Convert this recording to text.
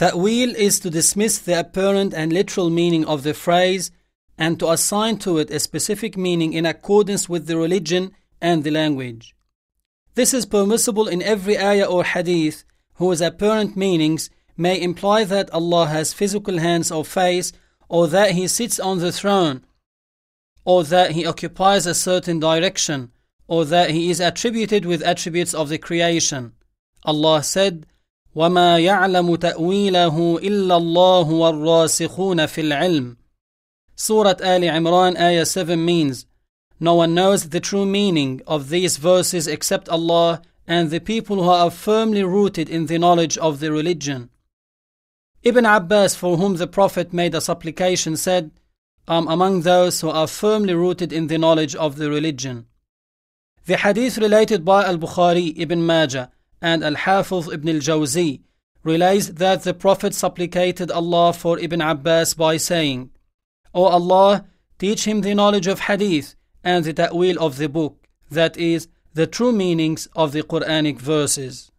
Ta'wil is to dismiss the apparent and literal meaning of the phrase and to assign to it a specific meaning in accordance with the religion and the language. This is permissible in every ayah or hadith whose apparent meanings may imply that Allah has physical hands or face, or that He sits on the throne, or that He occupies a certain direction, or that He is attributed with attributes of the creation. Allah said, وَمَا يَعْلَمُ تَأْوِيلَهُ إِلَّا اللَّهُ وَالرَّاسِخُونَ فِي الْعِلْمِ. Surah Ali Imran ayah 7 means, no one knows the true meaning of these verses except Allah and the people who are firmly rooted in the knowledge of the religion. Ibn Abbas, for whom the Prophet made a supplication, said, I am among those who are firmly rooted in the knowledge of the religion. The hadith related by Al-Bukhari, Ibn Majah, and Al-Hafiz Ibn al-Jawzi relays that the Prophet supplicated Allah for Ibn Abbas by saying, O Allah, teach him the knowledge of hadith and the ta'wil of the book, that is, the true meanings of the Quranic verses.